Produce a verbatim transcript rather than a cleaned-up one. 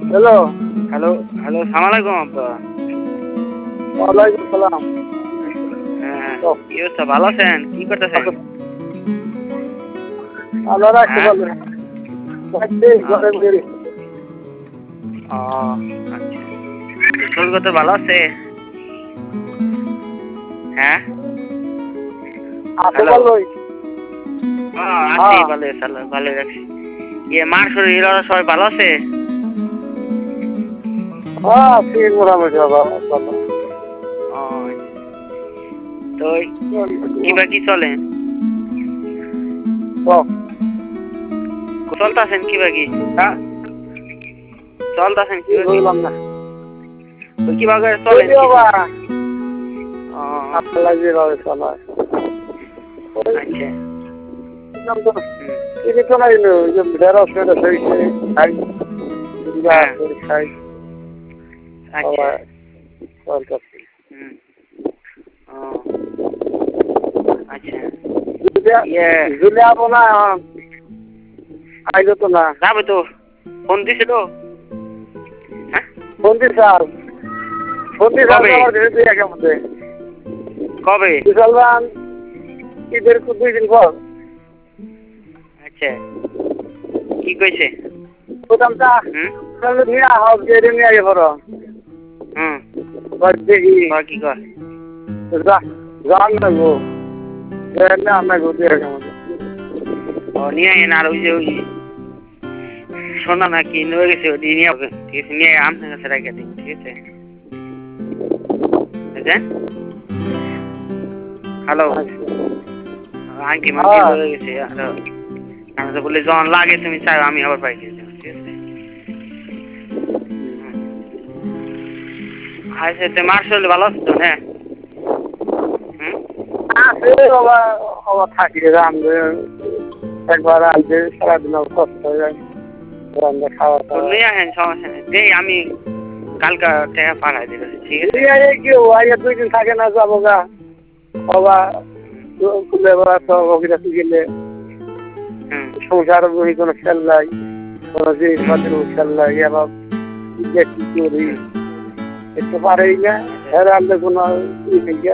Hello hello hello সালাম আলাইকুম আব্বা। ওয়ালাইকুম সালাম। হ্যাঁ তো কি অবস্থা, ভালো আছেন? কি করতেছেন? আল্লাহ রাখতে হ্যাঁ পারবে থাকতে ঘরে আচ্ছা। বেরি ও আচ্ছা, শরীর কত ভালো আছে? হ্যাঁ আছে হ্যালো, ভালোই। হ্যাঁ আছি হ্যাঁ ভালো, ভালো ভালো রাখছি। ইয়ে মার শরীর ওরা সবাই ভালো আছে? হ্যাঁ আছি মোটামুটি বাবা ভালো। ও তো কিবা কি চলে? তো চলতেছেন কিবা কি? হ্যাঁ চলতেছেন কি কিবা কি? বললাম না তো কিভাবে চলেন যদি কিছু? বাবা ও আল্লাহ যেভাবে চলায় ওই আচ্ছা। নাম তো হুম তিনি তো নাই নো যে ঢেঁড়স মেরে হয়েছে খাই দুর্গা হ্যাঁ করে খাই আচ্ছা। সবাই চলতেছে হুম ও আচ্ছা। জুলিয়া ইয়ে জুলিয়া বোনা আইলো তো না যাবে তো, ফোন দিছিল? হ্যাঁ ফোন দিছে আর ফোন দিছে আর কবে আমার ঘরে দুই একের মধ্যে কবে? বিশালবান ঈদের দুই দিন পর আচ্ছা, কি কইছে? প্রথমটা হুম তাহলে নিয়ে আহ গেড়ে নিয়ে আগে পড়ো হুম দেখি কয় কি কয়? রান লাগবো না আপনার ঘুরতে দুই একের মধ্যে ও নিয়ে আইন, আর ওই যে ওই সোনা নাকি নয়ে গেছে ওটি নিয়ে হবে, ঠিক আছে? নিয়ে আপনার কাছে রেখে দিন, ঠিক আছে? বুঝলেন? হ্যালো, আংটি মাংটি হ্যাঁ লয়ে গেছে আর আমি তো বলি যখন লাগে তুমি চাও আমি আবার পাই দিয়ে দেবো, ঠিক আছে? আচ্ছা, তো মার শরীর ভালো আছে তো? হ্যাঁ হুম আছে বাবা বাবা থাকি রান্ধে একবার আনতে সারাদিন কষ্ট হয়ে যায় রান্না খাওয়া তো দাওয়া নিয়ে আসেন, সমস্যা নেই। দেই আমি কালকে টাকা পাঠাই দেবো, ঠিক আছে? কি আইয়া দুই দিন থাকে না যাবো গা বাবা খুলে বেড়া তো অভিরাতি গেলে হুম সংসার বই কোনো খেল নাই কোনো জিনিসপাতির খেল নাই এবার কি করি হুম একটু পারেই না এর আনলে কোনো ই নেই